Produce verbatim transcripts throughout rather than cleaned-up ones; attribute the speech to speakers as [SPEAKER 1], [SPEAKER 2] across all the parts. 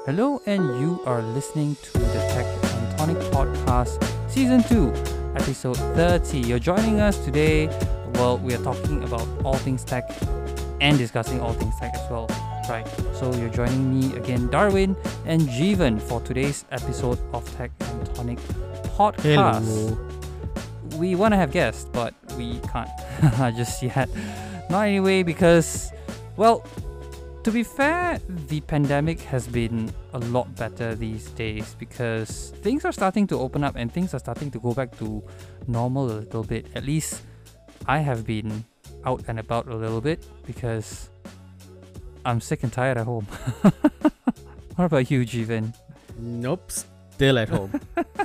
[SPEAKER 1] Hello, and you are listening to the Tech and Tonic Podcast, Season two, Episode thirty. You're joining us today. Well, we are talking about all things tech and discussing all things tech as well, right? So you're joining me again, Darwin and Jeevan, for today's episode of Tech and Tonic Podcast.
[SPEAKER 2] Hello.
[SPEAKER 1] We want to have guests, but we can't just yet. Not anyway, because, well, to be fair, the pandemic has been a lot better these days because things are starting to open up and things are starting to go back to normal a little bit. At least I have been out and about a little bit because I'm sick and tired at home. What about you, Jeevan?
[SPEAKER 2] Nope, still at home.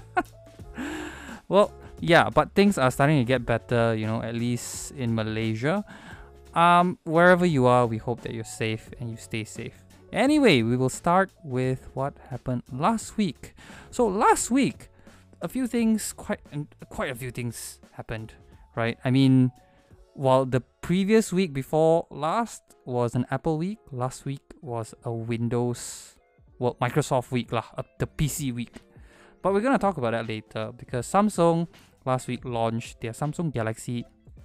[SPEAKER 1] Well, yeah, but things are starting to get better, you know, at least in Malaysia. Um, wherever you are, we hope that you're safe and you stay safe. Anyway, we will start with what happened last week. So last week, a few things, quite quite a few things happened, right? I mean, while the previous week before last was an Apple week, last week was a Windows, well, Microsoft week lah, uh, the P C week. But we're gonna talk about that later because Samsung last week launched their Samsung Galaxy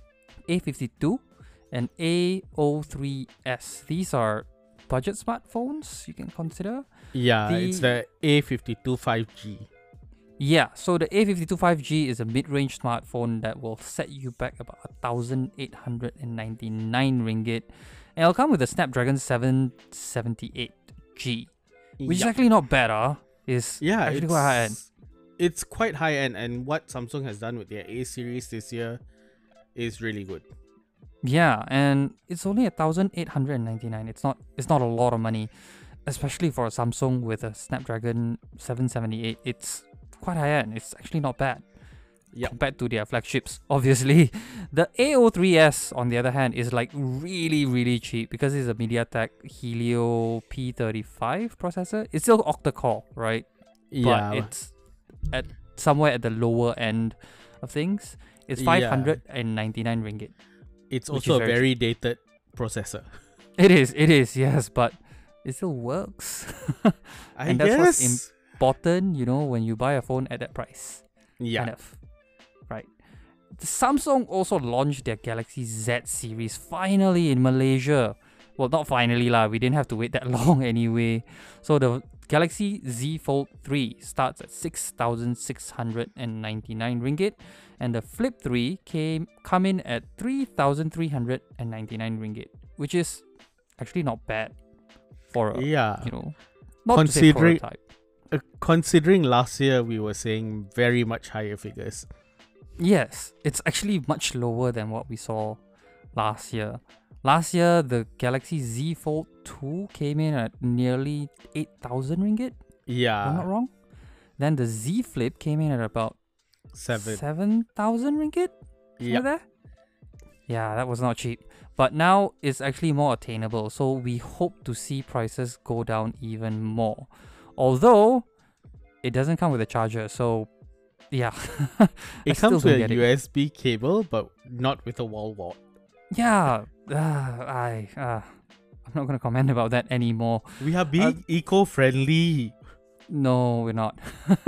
[SPEAKER 1] A fifty-two and A zero three S. These are budget smartphones you can consider.
[SPEAKER 2] Yeah,
[SPEAKER 1] The-
[SPEAKER 2] it's the A fifty-two five G.
[SPEAKER 1] Yeah, so the A fifty-two five G is a mid-range smartphone that will set you back about one thousand eight hundred ninety-nine ringgit. And it'll come with a Snapdragon seven seventy-eight G, which is
[SPEAKER 2] Yup.
[SPEAKER 1] actually not bad, huh? It's
[SPEAKER 2] yeah,
[SPEAKER 1] actually
[SPEAKER 2] it's,
[SPEAKER 1] quite high end.
[SPEAKER 2] It's quite high end, and what Samsung has done with their A series this year is really good.
[SPEAKER 1] Yeah, and it's only one thousand eight hundred ninety-nine. It's not it's not a lot of money, especially for a Samsung with a Snapdragon seven seventy-eight. It's quite high end. It's actually not bad.
[SPEAKER 2] Yep.
[SPEAKER 1] Compared to their flagships, obviously. The A zero three S, on the other hand, is like really, really cheap because it's a MediaTek Helio P thirty-five processor. It's still octa-core, right?
[SPEAKER 2] Yeah,
[SPEAKER 1] But it's at somewhere at the lower end of things. It's
[SPEAKER 2] Yeah.
[SPEAKER 1] five hundred ninety-nine ringgit.
[SPEAKER 2] it's
[SPEAKER 1] which
[SPEAKER 2] also
[SPEAKER 1] is
[SPEAKER 2] a
[SPEAKER 1] very
[SPEAKER 2] very dated processor.
[SPEAKER 1] It is, it is, yes, but it still works.
[SPEAKER 2] I
[SPEAKER 1] And that's what's
[SPEAKER 2] guess.
[SPEAKER 1] Important, you know, when you buy a phone at that price.
[SPEAKER 2] yeah,
[SPEAKER 1] Kind of. Right. The Samsung also launched their Galaxy Z series finally in Malaysia. Well, not finally lah, we didn't have to wait that long anyway. So the Galaxy Z Fold three starts at six thousand six hundred ninety-nine ringgit, and the Flip three came come in at three thousand three hundred ninety-nine ringgit, which is actually not bad for a,
[SPEAKER 2] yeah.
[SPEAKER 1] you know, not to say
[SPEAKER 2] Considering-
[SPEAKER 1] prototype.
[SPEAKER 2] Uh, considering last year we were saying very much higher figures.
[SPEAKER 1] Yes, it's actually much lower than what we saw last year. Last year, the Galaxy Z Fold two came in at nearly eight thousand ringgit, if I'm not
[SPEAKER 2] Yeah,
[SPEAKER 1] wrong. Then the Z Flip came in at about
[SPEAKER 2] seven.
[SPEAKER 1] seven thousand ringgit.
[SPEAKER 2] Yeah,
[SPEAKER 1] There? Yeah, that was not cheap. But now it's actually more attainable, so we hope to see prices go down even more. Although, it doesn't come with a charger, so yeah. I
[SPEAKER 2] it
[SPEAKER 1] still
[SPEAKER 2] comes
[SPEAKER 1] don't
[SPEAKER 2] with a
[SPEAKER 1] get it.
[SPEAKER 2] U S B cable, but not with a wall wart.
[SPEAKER 1] Yeah, uh, I, uh, I'm not going to comment about that anymore.
[SPEAKER 2] We are being eco-friendly.
[SPEAKER 1] No, we're not.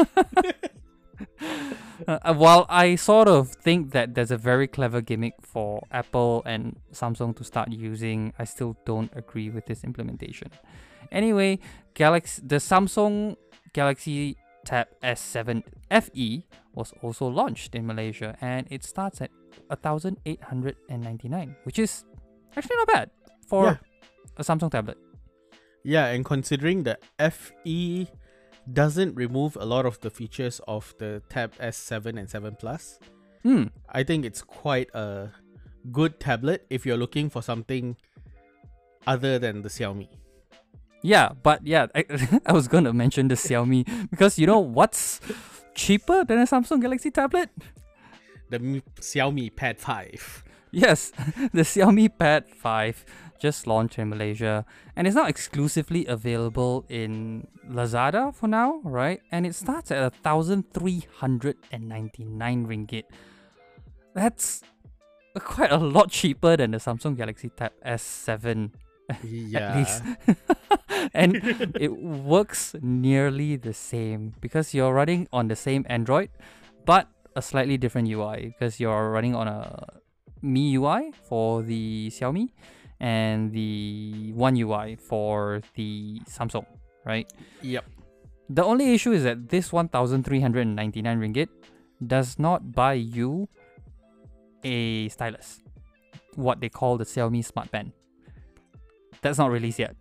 [SPEAKER 1] uh, while I sort of think that there's a very clever gimmick for Apple and Samsung to start using, I still don't agree with this implementation. Anyway, Galaxy, the Samsung Galaxy Tab S seven F E was also launched in Malaysia, and it starts at one thousand eight hundred ninety-nine, which is actually not bad for
[SPEAKER 2] Yeah.
[SPEAKER 1] a Samsung tablet.
[SPEAKER 2] Yeah, and considering the F E doesn't remove a lot of the features of the Tab S seven and seven Plus,
[SPEAKER 1] Hmm.
[SPEAKER 2] I think it's quite a good tablet if you're looking for something other than the Xiaomi.
[SPEAKER 1] Yeah, but yeah, I, I was going to mention the Xiaomi because you know what's cheaper than a Samsung Galaxy tablet?
[SPEAKER 2] The Mi- Xiaomi Pad five.
[SPEAKER 1] Yes, the Xiaomi Pad five just launched in Malaysia, and it's not exclusively available in Lazada for now, right? And it starts at one thousand three hundred ninety-nine ringgit. That's quite a lot cheaper than the Samsung Galaxy Tab S seven at least.
[SPEAKER 2] Yeah.
[SPEAKER 1] And it works nearly the same because you're running on the same Android, but a slightly different U I because you're running on a M I U I for the Xiaomi and the One U I for the Samsung, right?
[SPEAKER 2] Yep.
[SPEAKER 1] The only issue is that this one thousand three hundred ninety-nine ringgit does not buy you a stylus, what they call the Xiaomi Smart Pen. That's not released yet.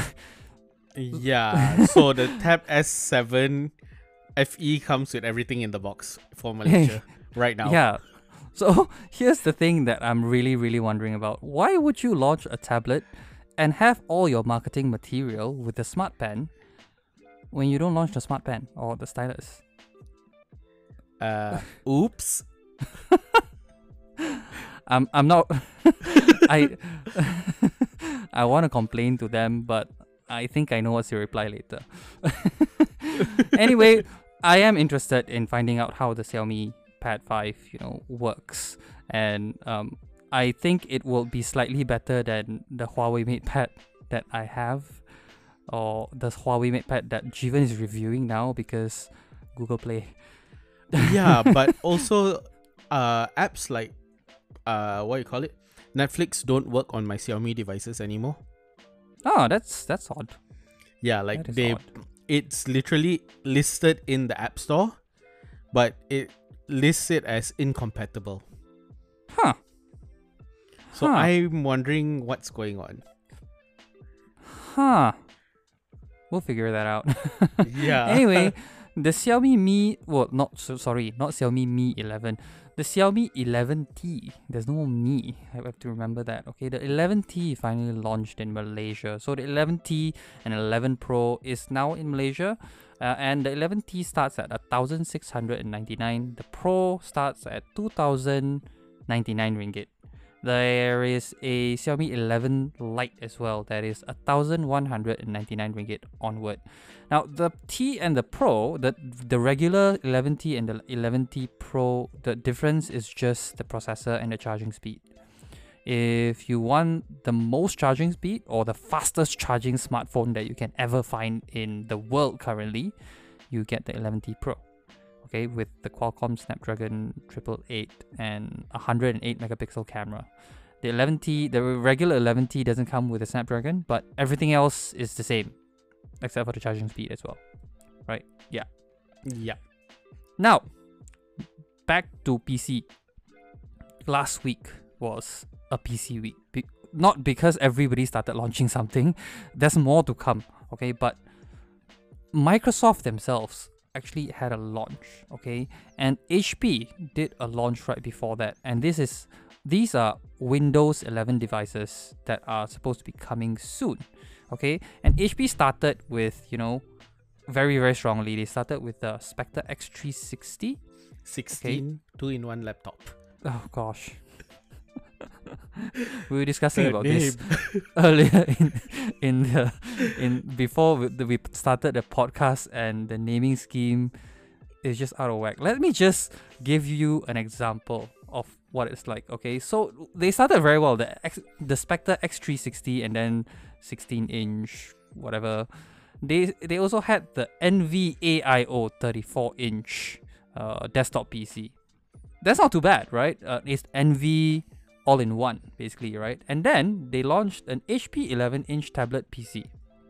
[SPEAKER 2] Yeah. So the Tab S seven F E comes with everything in the box for Malaysia right now.
[SPEAKER 1] Yeah. So here's the thing that I'm really, really wondering about. Why would you launch a tablet and have all your marketing material with the Smart Pen when you don't launch the Smart Pen or the stylus?
[SPEAKER 2] Uh, oops.
[SPEAKER 1] I'm I'm not I I want to complain to them, but I think I know what's your reply later. Anyway, I am interested in finding out how the Xiaomi Pad five, you know, works, and um, I think it will be slightly better than the Huawei MatePad that I have, or the Huawei MatePad that Jeevan is reviewing now because Google Play.
[SPEAKER 2] Yeah, but also uh, apps like uh, what you call it, Netflix don't work on my Xiaomi devices anymore.
[SPEAKER 1] Oh, that's that's odd.
[SPEAKER 2] Yeah, like
[SPEAKER 1] That is
[SPEAKER 2] they,
[SPEAKER 1] odd.
[SPEAKER 2] it's literally listed in the App Store, but it lists it as incompatible.
[SPEAKER 1] Huh.
[SPEAKER 2] So
[SPEAKER 1] Huh.
[SPEAKER 2] I'm wondering what's going on.
[SPEAKER 1] Huh. We'll figure that out.
[SPEAKER 2] Yeah.
[SPEAKER 1] Anyway, the Xiaomi Mi, well, not so sorry, not Xiaomi Mi eleven. The Xiaomi eleven T. There's no Mi. I have to remember that. Okay, the eleven T finally launched in Malaysia. So the eleven T and eleven Pro is now in Malaysia, uh, and the eleven T starts at one thousand six hundred ninety-nine. The Pro starts at two thousand ninety-nine ringgit. There is a Xiaomi eleven Lite as well that is one thousand one hundred ninety-nine ringgit onward. Now the T and the Pro, the the regular eleven T and the eleven T Pro, the difference is just the processor and the charging speed. If you want the most charging speed or the fastest charging smartphone that you can ever find in the world currently, you get the eleven T Pro. Okay, with the Qualcomm Snapdragon eight eight eight and a one hundred eight megapixel camera. The eleven T, the regular eleven T doesn't come with a Snapdragon, but everything else is the same, except for the charging speed as well. Right? Yeah.
[SPEAKER 2] Yeah.
[SPEAKER 1] Now, back to P C. Last week was a P C week. Be- not because everybody started launching something. There's more to come. Okay, but Microsoft themselves actually had a launch, okay, and H P did a launch right before that, and this is these are Windows eleven devices that are supposed to be coming soon, okay, and H P started with, you know, very very strongly. They started with the Spectre X three sixty.
[SPEAKER 2] sixteen two-in-one laptop.
[SPEAKER 1] Oh gosh. We were discussing
[SPEAKER 2] The
[SPEAKER 1] about
[SPEAKER 2] name.
[SPEAKER 1] this earlier in in the in before we, we started the podcast, and the naming scheme is just out of whack. Let me just give you an example of what it's like. Okay, so they started very well. The X, the Spectre X three sixty, and then sixteen inch whatever. They they also had the N V A I O thirty-four inch uh, desktop P C. That's not too bad, right? Uh, it's N V all in one, basically, right? And then they launched an H P eleven inch tablet P C.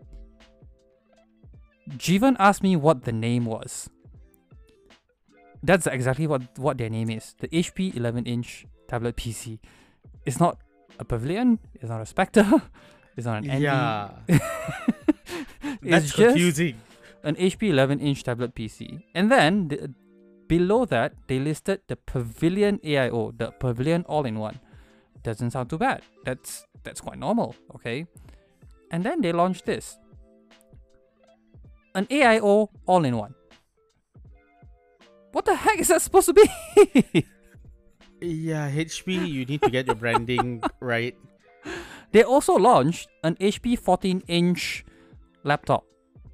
[SPEAKER 1] Jeevan asked me what the name was. That's exactly what, what their name is. The H P eleven inch tablet P C. It's not a Pavilion, it's not a Spectre, it's not an N V.
[SPEAKER 2] Yeah.
[SPEAKER 1] It's
[SPEAKER 2] That's
[SPEAKER 1] just
[SPEAKER 2] confusing.
[SPEAKER 1] an H P eleven inch tablet P C. And then the, below that, they listed the Pavilion A I O, the Pavilion all-in-one. Doesn't sound too bad. That's that's quite normal, okay? And then they launched this. An A I O all-in-one. What the heck is that supposed to be?
[SPEAKER 2] Yeah, H P, you need to get your branding right.
[SPEAKER 1] They also launched an H P fourteen inch laptop.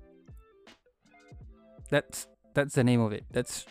[SPEAKER 1] That's that's the name of it. That's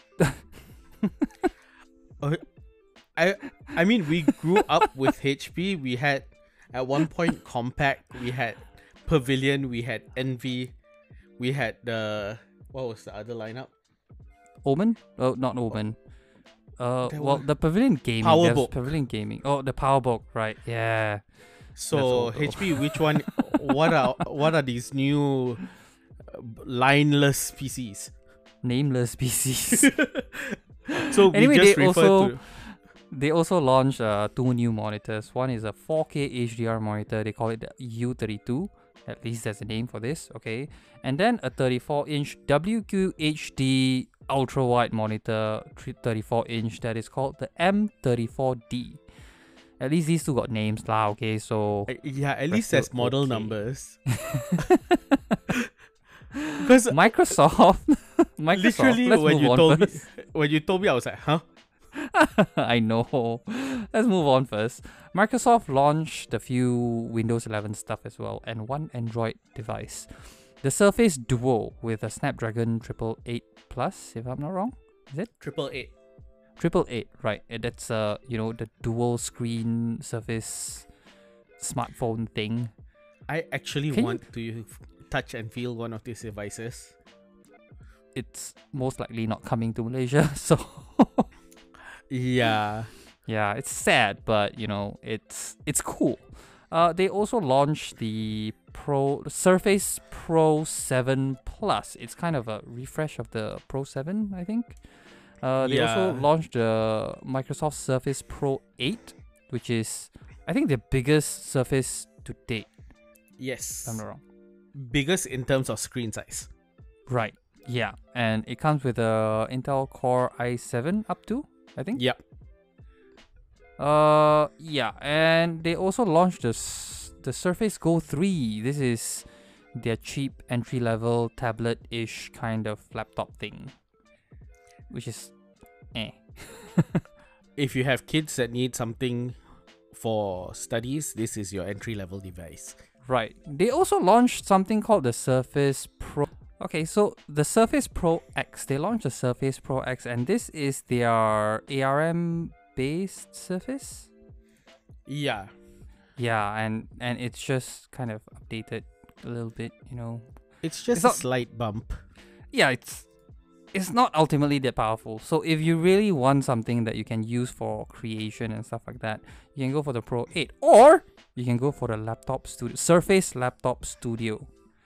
[SPEAKER 2] I I mean, we grew up with H P. We had At one point, compact. We had Pavilion. We had Envy. We had the what was the other lineup?
[SPEAKER 1] Omen? Oh, not Omen. Uh,
[SPEAKER 2] There
[SPEAKER 1] well,
[SPEAKER 2] were-
[SPEAKER 1] the Pavilion Gaming.
[SPEAKER 2] Powerbook.
[SPEAKER 1] There's Pavilion Gaming. Oh, the Powerbook, right? Yeah.
[SPEAKER 2] So
[SPEAKER 1] old though.
[SPEAKER 2] H P, which one? what are what are these new uh, lineless P Cs?
[SPEAKER 1] Nameless P Cs.
[SPEAKER 2] So
[SPEAKER 1] Anyway,
[SPEAKER 2] we just
[SPEAKER 1] they
[SPEAKER 2] refer
[SPEAKER 1] also-
[SPEAKER 2] to
[SPEAKER 1] They also launched uh, two new monitors. One is a four K H D R monitor. They call it the U thirty-two. At least that's the name for this, okay? And then a thirty-four inch W Q H D ultra wide monitor, thirty-four inch, that is called the M thirty-four D. At least these two got names lah, okay? So
[SPEAKER 2] Uh, yeah, at
[SPEAKER 1] That's
[SPEAKER 2] least there's
[SPEAKER 1] still
[SPEAKER 2] model
[SPEAKER 1] okay.
[SPEAKER 2] numbers. Because
[SPEAKER 1] Microsoft, Microsoft.
[SPEAKER 2] literally
[SPEAKER 1] Let's
[SPEAKER 2] when
[SPEAKER 1] move
[SPEAKER 2] you
[SPEAKER 1] on
[SPEAKER 2] told me
[SPEAKER 1] first.
[SPEAKER 2] when you told me, I was like, huh?
[SPEAKER 1] I know. Let's move on first. Microsoft launched a few Windows eleven stuff as well, and one Android device. The Surface Duo with a Snapdragon triple eight plus, if I'm not wrong. Is it?
[SPEAKER 2] Triple eight.
[SPEAKER 1] Triple eight, right? And that's uh, you know, the dual screen Surface smartphone thing.
[SPEAKER 2] I actually
[SPEAKER 1] Can you-
[SPEAKER 2] want to touch and feel one of these devices.
[SPEAKER 1] It's most likely not coming to Malaysia, so
[SPEAKER 2] Yeah.
[SPEAKER 1] yeah, it's sad, but you know, it's it's cool. Uh, they also launched the Pro Surface Pro seven Plus. It's kind of a refresh of the Pro seven, I think. Uh, they also
[SPEAKER 2] Yeah.
[SPEAKER 1] launched the Microsoft Surface Pro eight, which is, I think, the biggest Surface to date,
[SPEAKER 2] Yes.
[SPEAKER 1] if I'm not wrong.
[SPEAKER 2] Biggest in terms of screen size.
[SPEAKER 1] Right. Yeah, and it comes with a Intel Core i seven up to, I think.
[SPEAKER 2] Yep.
[SPEAKER 1] Uh, yeah, and they also launched the s- the Surface Go three. This is their cheap entry level tablet ish kind of laptop thing, which is, eh.
[SPEAKER 2] If you have kids that need something for studies, this is your entry level device.
[SPEAKER 1] Right. They also launched something called the Surface Pro. Okay, so the Surface Pro X. They launched the Surface Pro X, and this is their A R M based Surface.
[SPEAKER 2] Yeah.
[SPEAKER 1] Yeah, and and it's just kind of updated a little bit, you know.
[SPEAKER 2] It's just
[SPEAKER 1] It's
[SPEAKER 2] a
[SPEAKER 1] not-
[SPEAKER 2] slight bump.
[SPEAKER 1] Yeah, it's it's not ultimately that powerful. So if you really want something that you can use for creation and stuff like that, you can go for the Pro eight, or you can go for the laptop studio, Surface Laptop Studio.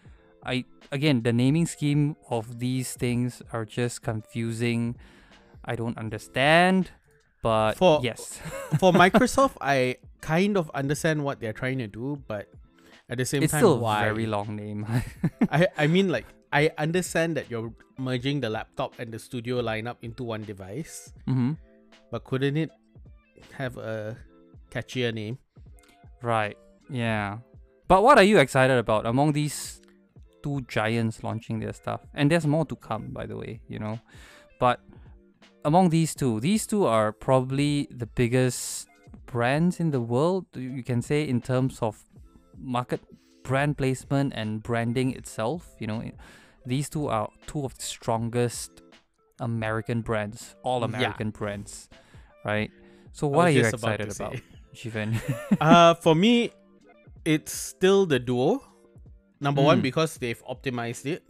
[SPEAKER 1] I again, the naming scheme of these things are just confusing. I don't understand, but
[SPEAKER 2] For-
[SPEAKER 1] yes.
[SPEAKER 2] For Microsoft, I kind of understand what they're trying to do, but at the same
[SPEAKER 1] It's
[SPEAKER 2] time,
[SPEAKER 1] still a
[SPEAKER 2] why?
[SPEAKER 1] very long name.
[SPEAKER 2] I, I mean, like, I understand that you're merging the laptop and the studio lineup into one device,
[SPEAKER 1] hmm
[SPEAKER 2] but couldn't it have a catchier name?
[SPEAKER 1] Right. Yeah. But what are you excited about among these two giants launching their stuff? And there's more to come, by the way, you know. But among these two, these two are probably the biggest brands in the world, you can say, in terms of market brand placement and branding itself. You know, it- these two are two of the strongest American brands, all
[SPEAKER 2] Yeah.
[SPEAKER 1] American brands, right? So
[SPEAKER 2] I
[SPEAKER 1] what are
[SPEAKER 2] was
[SPEAKER 1] you
[SPEAKER 2] just about
[SPEAKER 1] excited
[SPEAKER 2] to say.
[SPEAKER 1] about, Jivan?
[SPEAKER 2] uh, for me, it's still the Duo. Number one,
[SPEAKER 1] Mm.
[SPEAKER 2] because they've optimized it.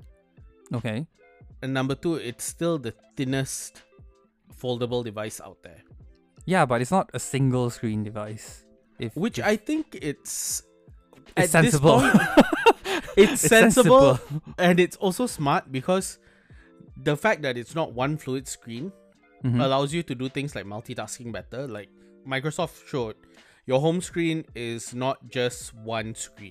[SPEAKER 1] Okay.
[SPEAKER 2] And number two, it's still the thinnest foldable device out there.
[SPEAKER 1] Yeah, but it's not a single screen device. If
[SPEAKER 2] Which
[SPEAKER 1] if
[SPEAKER 2] I think it's...
[SPEAKER 1] it's
[SPEAKER 2] at this
[SPEAKER 1] sensible.
[SPEAKER 2] point, it's,
[SPEAKER 1] It's
[SPEAKER 2] sensible,
[SPEAKER 1] sensible.
[SPEAKER 2] and it's also smart because the fact that it's not one fluid screen
[SPEAKER 1] Mhm.
[SPEAKER 2] allows you to do things like multitasking better. Like Microsoft showed, your home screen is not just one screen.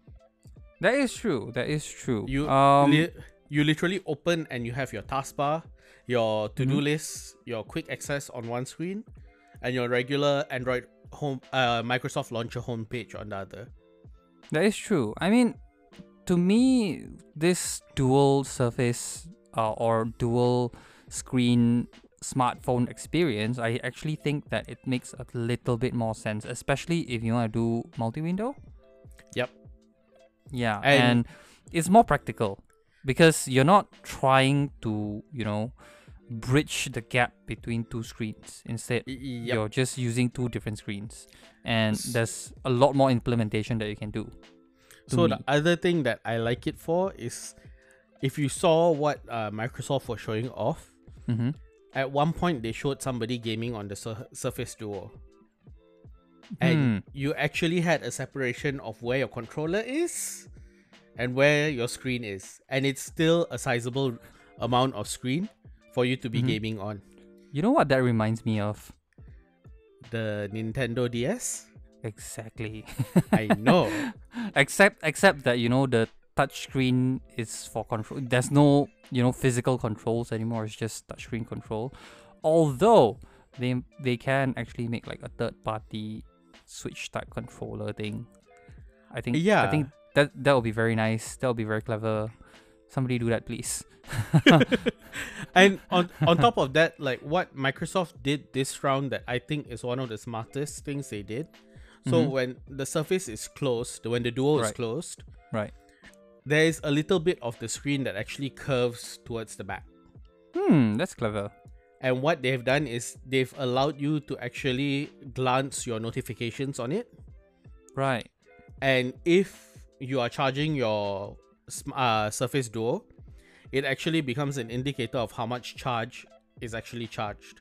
[SPEAKER 1] That is true. That is true.
[SPEAKER 2] You
[SPEAKER 1] um
[SPEAKER 2] li- you literally open and you have your taskbar, your to-do
[SPEAKER 1] Mhm.
[SPEAKER 2] list, your quick access on one screen, and your regular Android home uh, Microsoft Launcher homepage on the other.
[SPEAKER 1] that is true. I mean, to me, this dual surface uh, or dual screen smartphone experience, I actually think that it makes a little bit more sense, especially if you want to do multi-window.
[SPEAKER 2] Yep.
[SPEAKER 1] Yeah,
[SPEAKER 2] And-
[SPEAKER 1] and it's more practical because you're not trying to, you know, bridge the gap between two screens. Instead,
[SPEAKER 2] Y- Yep.
[SPEAKER 1] you're just using two different screens, and
[SPEAKER 2] S-
[SPEAKER 1] there's a lot more implementation that you can do. to
[SPEAKER 2] So
[SPEAKER 1] me.
[SPEAKER 2] the other thing that I like it for is, if you saw what uh, Microsoft was showing off,
[SPEAKER 1] Mm-hmm.
[SPEAKER 2] at one point they showed somebody gaming on the Sur- Surface Duo, and
[SPEAKER 1] Hmm.
[SPEAKER 2] you actually had a separation of where your controller is and where your screen is, and it's still a sizable amount of screen for you to be
[SPEAKER 1] Mhm.
[SPEAKER 2] gaming on.
[SPEAKER 1] You know what that reminds me of?
[SPEAKER 2] The Nintendo D S.
[SPEAKER 1] Exactly.
[SPEAKER 2] I know.
[SPEAKER 1] except except that you know the touchscreen is for control. There's no you know physical controls anymore. It's just touchscreen control. Although they they can actually make like a third party Switch type controller thing. I think
[SPEAKER 2] Yeah.
[SPEAKER 1] I think that that would be very nice. That would be very clever. Somebody do that, please.
[SPEAKER 2] And on on top of that, like what Microsoft did this round that I think is one of the smartest things they did. So
[SPEAKER 1] Mhm.
[SPEAKER 2] when the Surface is closed, when the Duo is
[SPEAKER 1] Right.
[SPEAKER 2] closed,
[SPEAKER 1] Right.
[SPEAKER 2] there is a little bit of the screen that actually curves towards the back.
[SPEAKER 1] Hmm, that's clever.
[SPEAKER 2] And what they've done is they've allowed you to actually glance your notifications on it.
[SPEAKER 1] Right.
[SPEAKER 2] And if you are charging your sm- uh, Surface Duo, it actually becomes an indicator of how much charge is actually charged.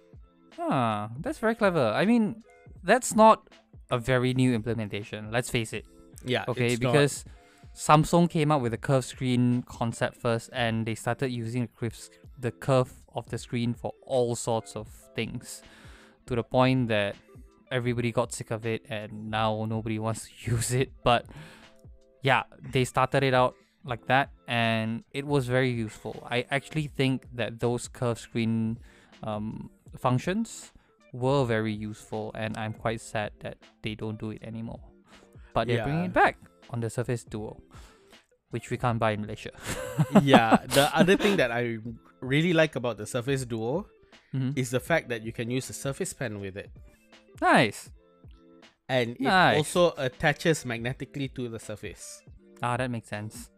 [SPEAKER 1] Ah, that's very clever. I mean, that's not a very new implementation. Let's face it.
[SPEAKER 2] Yeah.
[SPEAKER 1] Okay,
[SPEAKER 2] it's not-
[SPEAKER 1] because Samsung came up with the curved screen concept first, and they started using the curve, the curve of the screen for all sorts of things, to the point that everybody got sick of it, and now nobody wants to use it. But yeah, they started it out like that, and it was very useful. I actually think that those curved screen um, functions were very useful, and I'm quite sad that they don't do it anymore. But they're bringing
[SPEAKER 2] Yeah.
[SPEAKER 1] it back on the Surface Duo, which we can't buy in Malaysia.
[SPEAKER 2] yeah. The other thing that I really like about the Surface Duo
[SPEAKER 1] Mhm.
[SPEAKER 2] is the fact that you can use the Surface Pen with it.
[SPEAKER 1] Nice.
[SPEAKER 2] And it
[SPEAKER 1] Nice.
[SPEAKER 2] also attaches magnetically to the Surface.
[SPEAKER 1] Ah, that makes sense.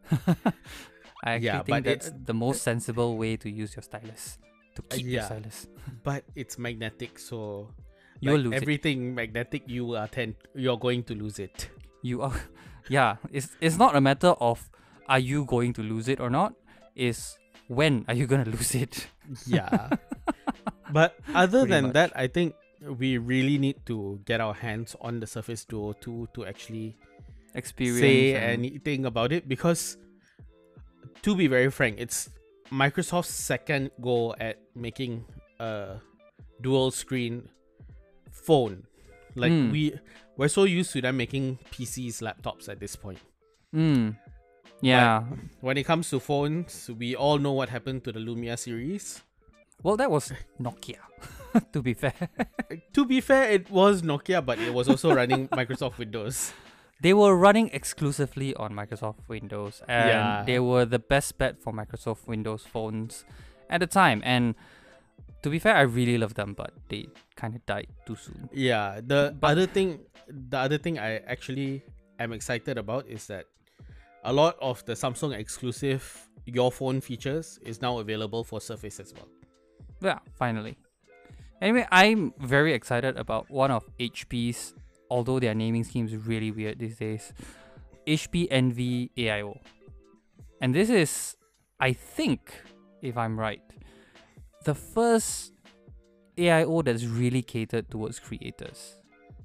[SPEAKER 1] I actually
[SPEAKER 2] Yeah,
[SPEAKER 1] think
[SPEAKER 2] but it-
[SPEAKER 1] that's the most sensible way to use your stylus, to
[SPEAKER 2] Uh,
[SPEAKER 1] keep your
[SPEAKER 2] yeah.
[SPEAKER 1] stylus.
[SPEAKER 2] But it's magnetic, so
[SPEAKER 1] You'll
[SPEAKER 2] like
[SPEAKER 1] lose it.
[SPEAKER 2] everything magnetic, you are tend you're going to lose it.
[SPEAKER 1] You are, yeah. It's it's not a matter of are you going to lose it or not. It's when are you gonna lose it.
[SPEAKER 2] Yeah. But other
[SPEAKER 1] Pretty
[SPEAKER 2] than
[SPEAKER 1] much.
[SPEAKER 2] that, I think we really need to get our hands on the Surface Duo two to actually
[SPEAKER 1] Experience.
[SPEAKER 2] say
[SPEAKER 1] and-
[SPEAKER 2] anything about it, because to be very frank, it's Microsoft's second go at making a dual screen phone. Like
[SPEAKER 1] Mm.
[SPEAKER 2] we we're so used to them making P Cs, laptops at this point.
[SPEAKER 1] Mm. Yeah.
[SPEAKER 2] When it comes to phones, we all know what happened to the Lumia series.
[SPEAKER 1] Well, that was Nokia. To be fair,
[SPEAKER 2] To be fair, it was Nokia, but it was also running Microsoft Windows.
[SPEAKER 1] they were running exclusively on Microsoft Windows, and
[SPEAKER 2] Yeah.
[SPEAKER 1] they were the best bet for Microsoft Windows phones at the time. And to be fair, I really love them, but they kind of died too soon.
[SPEAKER 2] Yeah, the
[SPEAKER 1] But-
[SPEAKER 2] other thing, the other thing I actually am excited about is that a lot of the Samsung exclusive Your Phone features is now available for Surface as well.
[SPEAKER 1] Yeah, finally. Anyway, I'm very excited about one of H P's, although their naming scheme is really weird these days, H P Envy A I O. And this is, I think, if I'm right, the first A I O that's really catered towards creators.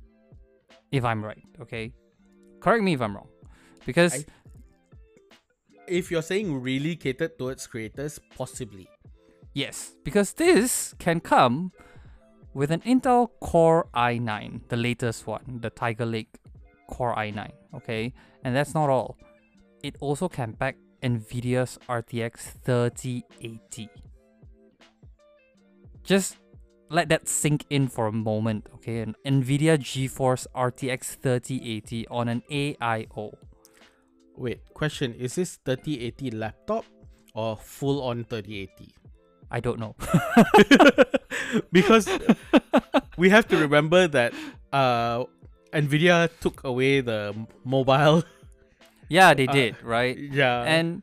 [SPEAKER 1] If I'm right, okay? Correct me if I'm wrong. Because,
[SPEAKER 2] I- If you're saying really catered towards creators, possibly.
[SPEAKER 1] yes, because this can come with an Intel Core i nine, the latest one, the Tiger Lake Core i nine, okay? And that's not all. It also can pack NVIDIA's R T X thirty eighty. Just let that sink in for a moment, okay? An NVIDIA GeForce R T X thirty eighty on an A I O.
[SPEAKER 2] Wait, question, is this thirty eighty laptop or full on thirty eighty?
[SPEAKER 1] I don't know.
[SPEAKER 2] Because we have to remember that uh, Nvidia took away the m- mobile.
[SPEAKER 1] Yeah, they
[SPEAKER 2] Uh,
[SPEAKER 1] did, right?
[SPEAKER 2] Yeah.
[SPEAKER 1] And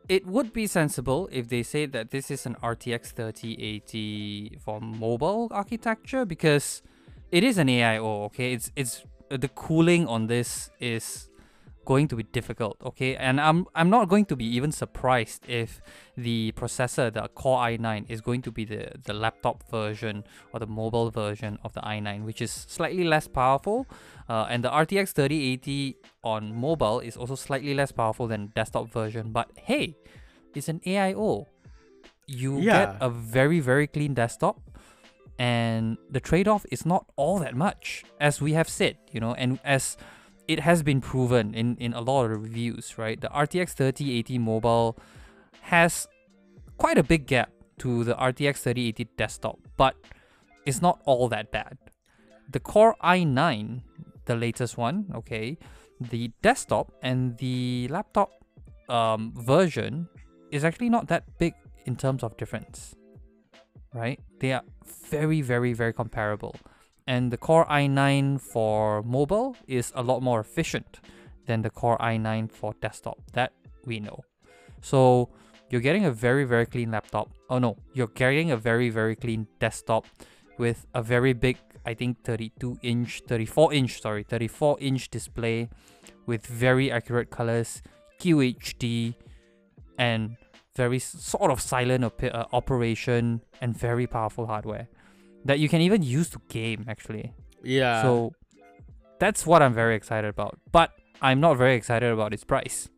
[SPEAKER 1] it would be sensible if they say that this is an R T X thirty eighty for mobile architecture, because it is an A I O. Okay, it's it's uh, the cooling on this is going to be difficult. Okay, and I'm I'm not going to be even surprised if the processor, the Core i nine, is going to be the the laptop version or the mobile version of the i nine, which is slightly less powerful. Uh, and the R T X thirty eighty on mobile is also slightly less powerful than desktop version. But hey, it's an A I O. You
[SPEAKER 2] Yeah.
[SPEAKER 1] get a very, very clean desktop, and the trade-off is not all that much, as we have said, you know, and as it has been proven in, in a lot of the reviews, right? The R T X thirty eighty mobile has quite a big gap to the R T X thirty eighty desktop, but it's not all that bad. The Core i nine, the latest one, okay, the desktop and the laptop um, version is actually not that big in terms of difference, right? They are very, very, very comparable. And the Core i nine for mobile is a lot more efficient than the Core i nine for desktop. That we know. So you're getting a very, very clean laptop. Oh no, you're getting a very, very clean desktop with a very big, I think thirty-two inch, thirty-four inch, sorry, thirty-four inch display with very accurate colors, Q H D, and very s- sort of silent op- uh, operation, and very powerful hardware that you can even use to game, actually.
[SPEAKER 2] Yeah.
[SPEAKER 1] So that's what I'm very excited about. But I'm not very excited about its price.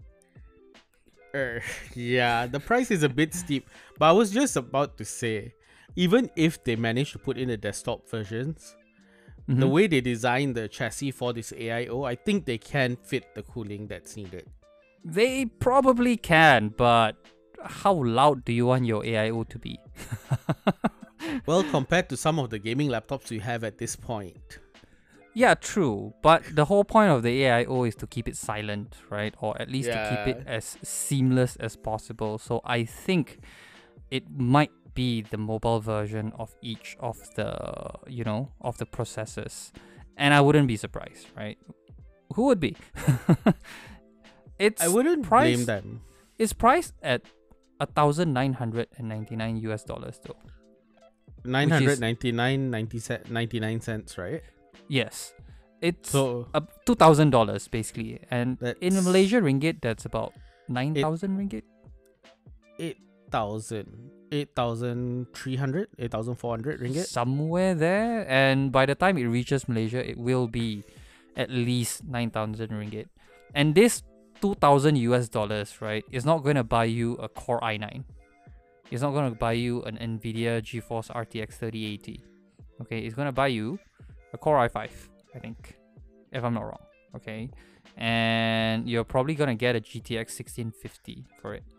[SPEAKER 2] Er, yeah, the price is a bit steep, but I was just about to say, even if they manage to put in the desktop versions, the
[SPEAKER 1] Mhm.
[SPEAKER 2] way they designed the chassis for this A I O, I think they can fit the cooling that's needed.
[SPEAKER 1] They probably can, but how loud do you want your A I O to be?
[SPEAKER 2] Well, compared to some of the gaming laptops you have at this point.
[SPEAKER 1] Yeah, true. But the whole point of the A I O is to keep it silent, right? Or at least to keep it
[SPEAKER 2] Yeah.
[SPEAKER 1] as seamless as possible. So I think it might be the mobile version of each of the, you know, of the processors. And I wouldn't be surprised, right? Who would be? It's
[SPEAKER 2] I wouldn't
[SPEAKER 1] priced,
[SPEAKER 2] blame them.
[SPEAKER 1] It's priced at one thousand nine hundred ninety-nine U S dollars though.
[SPEAKER 2] nine hundred ninety-nine ninety-nine cents, right?
[SPEAKER 1] Yes. It's
[SPEAKER 2] So
[SPEAKER 1] uh, two thousand dollars basically. And in
[SPEAKER 2] That's-
[SPEAKER 1] Malaysia ringgit, that's about nine thousand ringgit.
[SPEAKER 2] eight thousand, eight thousand three hundred, eight thousand four hundred ringgit.
[SPEAKER 1] Somewhere there. And by the time it reaches Malaysia, it will be at least nine thousand ringgit. And this two thousand U S dollars, right, is not going to buy you a Core i nine. It's not going to buy you an NVIDIA GeForce R T X thirty eighty. Okay, it's going to buy you a Core i five, I think, if I'm not wrong. Okay, and you're probably going to get a G T X sixteen fifty for it.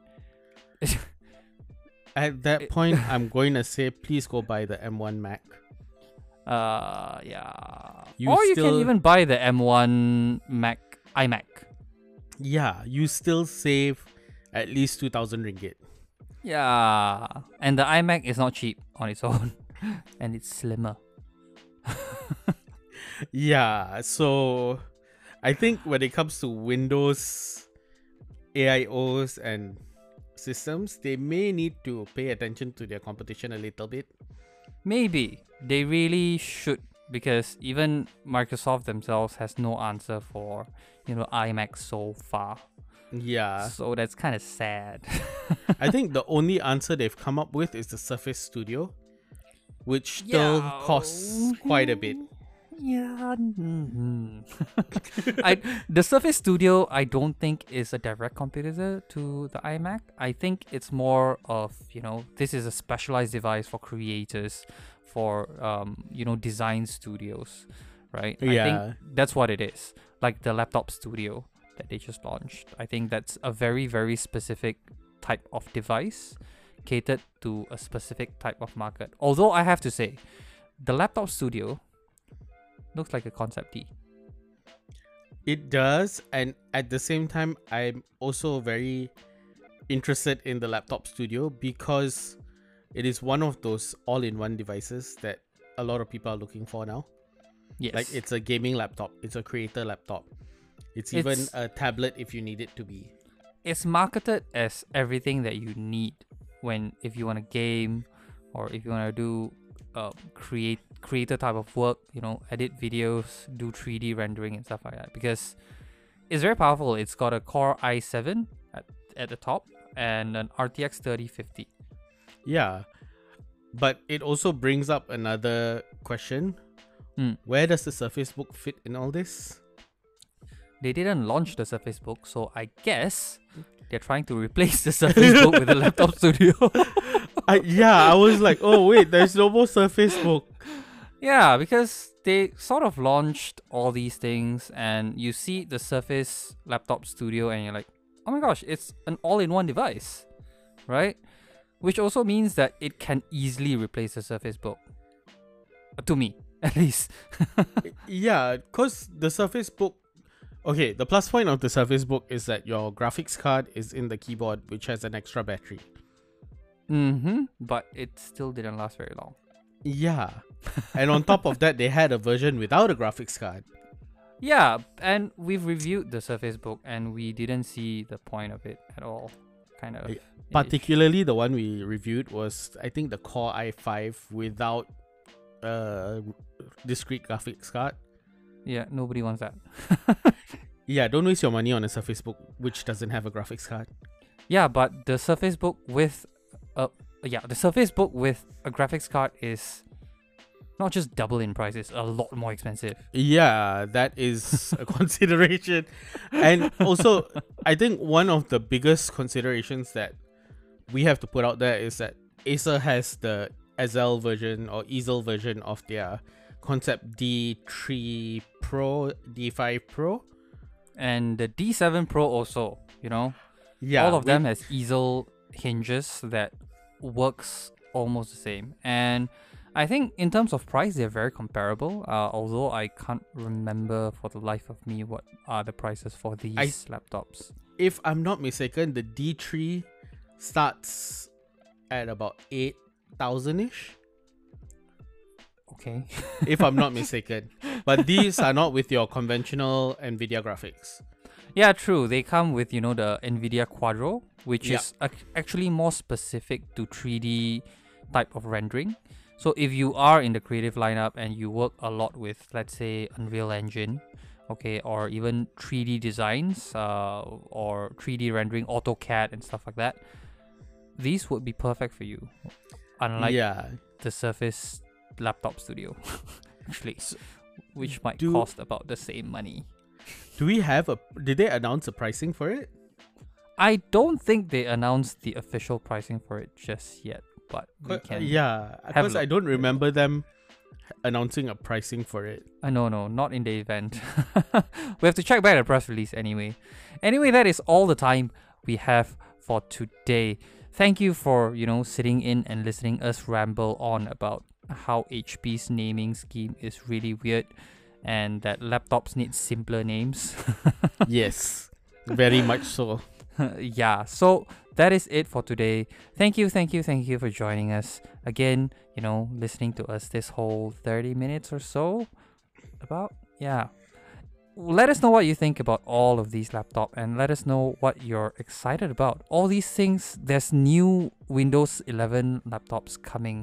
[SPEAKER 2] At that
[SPEAKER 1] It-
[SPEAKER 2] point, I'm going to say, please go buy the M one Mac.
[SPEAKER 1] Uh, yeah.
[SPEAKER 2] You
[SPEAKER 1] or you can
[SPEAKER 2] still-
[SPEAKER 1] even buy the M one Mac iMac.
[SPEAKER 2] Yeah, you still save at least two thousand ringgit.
[SPEAKER 1] Yeah, and the iMac is not cheap on its own, and it's slimmer.
[SPEAKER 2] Yeah, so I think when it comes to Windows A I Os and systems, they may need to pay attention to their competition a little bit.
[SPEAKER 1] Maybe they really should, because even Microsoft themselves has no answer for, you know, iMac so far.
[SPEAKER 2] Yeah,
[SPEAKER 1] So that's kind of sad.
[SPEAKER 2] I think the only answer they've come up with is the Surface Studio, which still
[SPEAKER 1] Yeah.
[SPEAKER 2] costs quite a bit.
[SPEAKER 1] Yeah. mhm. I the Surface Studio I don't think is a direct competitor to the iMac. I think it's more of, you know, this is a specialized device for creators, for um, you know, design studios, right? I
[SPEAKER 2] Yeah.
[SPEAKER 1] think that's what it is. Like the laptop studio that they just launched. I think that's a very, very specific type of device catered to a specific type of market. Although I have to say, the laptop studio looks like a concept T.
[SPEAKER 2] It does, and at the same time, I'm also very interested in the laptop studio because it is one of those all-in-one devices that a lot of people are looking for now.
[SPEAKER 1] Yes.
[SPEAKER 2] Like, it's a gaming laptop, it's a creator laptop, it's even
[SPEAKER 1] It's-
[SPEAKER 2] a tablet if you need it to be.
[SPEAKER 1] it's marketed as everything that you need when if you want to game or if you want to do uh, create creator type of work, you know, edit videos, do three D rendering and stuff like that, because it's very powerful. It's got a Core i seven at, at the top and an R T X thirty fifty.
[SPEAKER 2] Yeah, but it also brings up another question.
[SPEAKER 1] Mm.
[SPEAKER 2] Where does the Surface Book fit in all this?
[SPEAKER 1] They didn't launch the Surface Book, so I guess they're trying to replace the Surface Book with the Laptop Studio.
[SPEAKER 2] I, yeah, I was like, oh wait, there's no more Surface Book.
[SPEAKER 1] Yeah, because they sort of launched all these things and you see the Surface Laptop Studio and you're like, oh my gosh, it's an all-in-one device, right? Which also means that it can easily replace the Surface Book. Uh, to me, at least.
[SPEAKER 2] Yeah, because the Surface Book... Okay, the plus point of the Surface Book is that your graphics card is in the keyboard, which has an extra battery.
[SPEAKER 1] Mm-hmm. But it still didn't last very long.
[SPEAKER 2] Yeah. And on top of that, they had a version without a graphics card.
[SPEAKER 1] Yeah, and we've reviewed the Surface Book and we didn't see the point of it at all. Kind of.
[SPEAKER 2] Particularly the one we reviewed was, I think, the Core i five without a discrete graphics card.
[SPEAKER 1] Yeah, nobody wants that.
[SPEAKER 2] Yeah, don't waste your money on a Surface Book which doesn't have a graphics card.
[SPEAKER 1] Yeah, but the Surface Book with a yeah, the Surface Book with a graphics card is not just double in price, it's a lot more expensive.
[SPEAKER 2] Yeah, that is a consideration. And also, I think one of the biggest considerations that we have to put out there is that Acer has the Ezel version or Ezel version of their Concept D three Pro, D five Pro.
[SPEAKER 1] And the D seven Pro also, you know.
[SPEAKER 2] Yeah,
[SPEAKER 1] all of
[SPEAKER 2] we-
[SPEAKER 1] them has easel hinges that works almost the same. And I think in terms of price, they're very comparable. Uh, although I can't remember for the life of me what are the prices for these
[SPEAKER 2] I-
[SPEAKER 1] laptops.
[SPEAKER 2] If I'm not mistaken, the D three starts at about eight thousand ish.
[SPEAKER 1] Okay.
[SPEAKER 2] If I'm not mistaken. But these are not with your conventional NVIDIA graphics.
[SPEAKER 1] Yeah, true. They come with, you know, the NVIDIA Quadro, which
[SPEAKER 2] Yeah.
[SPEAKER 1] is ac- actually more specific to three D type of rendering. So if you are in the creative lineup and you work a lot with, let's say, Unreal Engine, okay, or even three D designs, uh, or three D rendering, AutoCAD and stuff like that, these would be perfect for you. Unlike
[SPEAKER 2] yeah.
[SPEAKER 1] the Surface Laptop Studio, actually, which might
[SPEAKER 2] do-
[SPEAKER 1] cost about the same money.
[SPEAKER 2] Do we have a... Did they announce a pricing for it?
[SPEAKER 1] I don't think they announced the official pricing for it just yet, but we
[SPEAKER 2] Uh,
[SPEAKER 1] can.
[SPEAKER 2] yeah,
[SPEAKER 1] have a
[SPEAKER 2] because I
[SPEAKER 1] look.
[SPEAKER 2] don't remember them announcing a pricing for it.
[SPEAKER 1] Uh, no, no, not in the event. We have to check back the press release anyway. Anyway, that is all the time we have for today. Thank you for, you know, sitting in and listening us ramble on about how H P's naming scheme is really weird and that laptops need simpler names.
[SPEAKER 2] Yes, very much so.
[SPEAKER 1] Yeah, so that is it for today. Thank you, thank you, thank you for joining us again, you know, listening to us this whole thirty minutes or so. About, yeah. Let us know what you think about all of these laptops and let us know what you're excited about. All these things, there's new Windows eleven laptops coming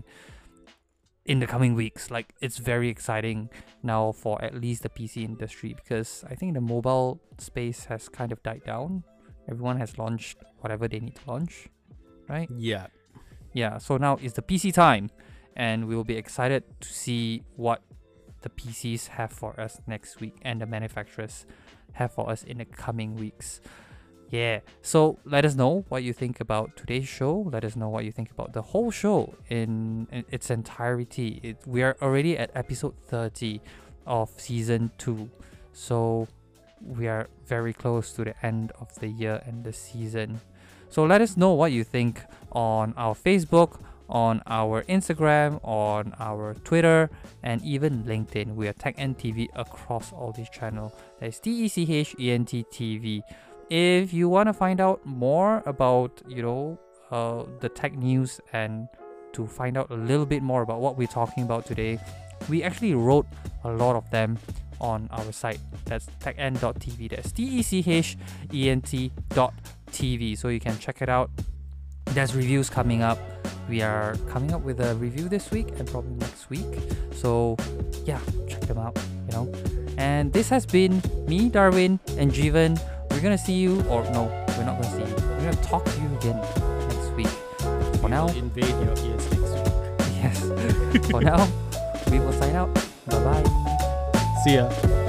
[SPEAKER 1] in the coming weeks. Like, it's very exciting now for at least the P C industry, because I think the mobile space has kind of died down. Everyone has launched whatever they need to launch, right?
[SPEAKER 2] Yeah.
[SPEAKER 1] Yeah, so now is the P C time, and we will be excited to see what the P Cs have for us next week and the manufacturers have for us in the coming weeks. Yeah, so let us know what you think about today's show. Let us know what you think about the whole show in, in its entirety. It, we are already at episode thirty of season two, so we are very close to the end of the year and the season. So let us know what you think on our Facebook, on our Instagram, on our Twitter, and even LinkedIn. We are TechEnt T V across all these channels. That's T E C H E N T T V. If you want to find out more about, you know, uh, the tech news and to find out a little bit more about what we're talking about today, we actually wrote a lot of them on our site. That's techent dot t v. That's T E C H E N T dot T V, so you can check it out. There's reviews coming up. We are coming up with a review this week and probably next week. So yeah, check them out, you know. And this has been me, Darwin, and Jeevan. We're gonna see you, or no, we're not gonna see you. We're gonna talk to you again next week. For
[SPEAKER 2] We
[SPEAKER 1] now,
[SPEAKER 2] will invade your ears next week.
[SPEAKER 1] yes. For now, we will sign out. Bye bye.
[SPEAKER 2] See ya.